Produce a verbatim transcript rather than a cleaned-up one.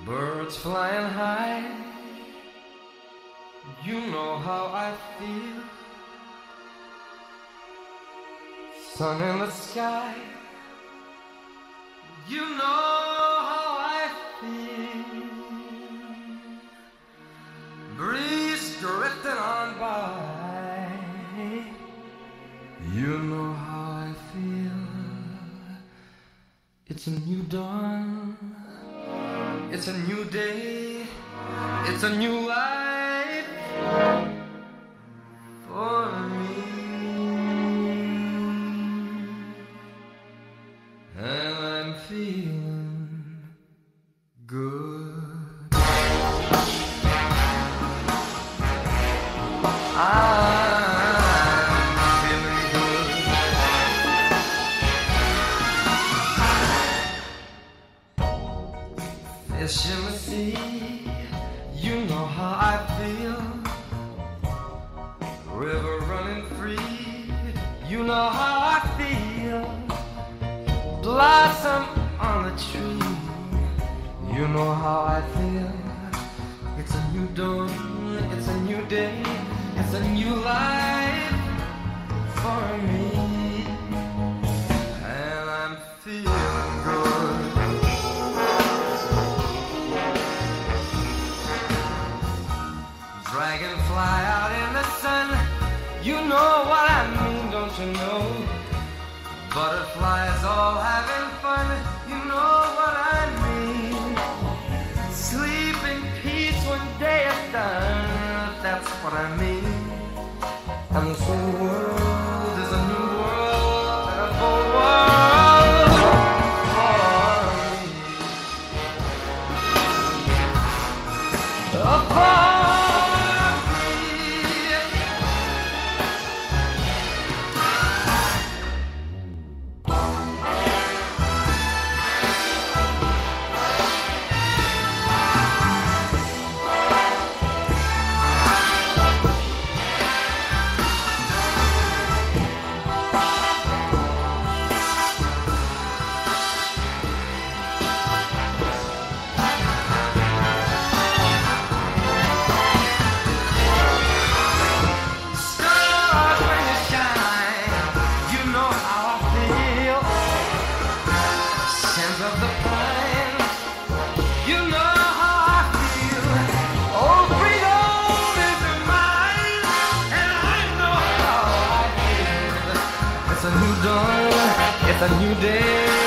Birds flying high, you know how I feel. Sun in the sky, you know how I feel. Breeze drifting on by, you know how I feel. It's a new dawn, it's a new day, it's a new life for me. And I'm feeling good. I'm feeling good. Fish in the sea, you know how I feel. River running free, you know how I feel. Blossom on the tree, you know how I feel. It's a new dawn, it's a new day, it's a new life for me. And I'm feeling good. Dragonfly out in the sun, you know what I mean, don't you know? Butterflies all having fun, you know what I mean. Sleep in peace when day is done, that's what I mean. And so the world is a new world, and a full world for me. A for me. It's a new dawn, it's a new day.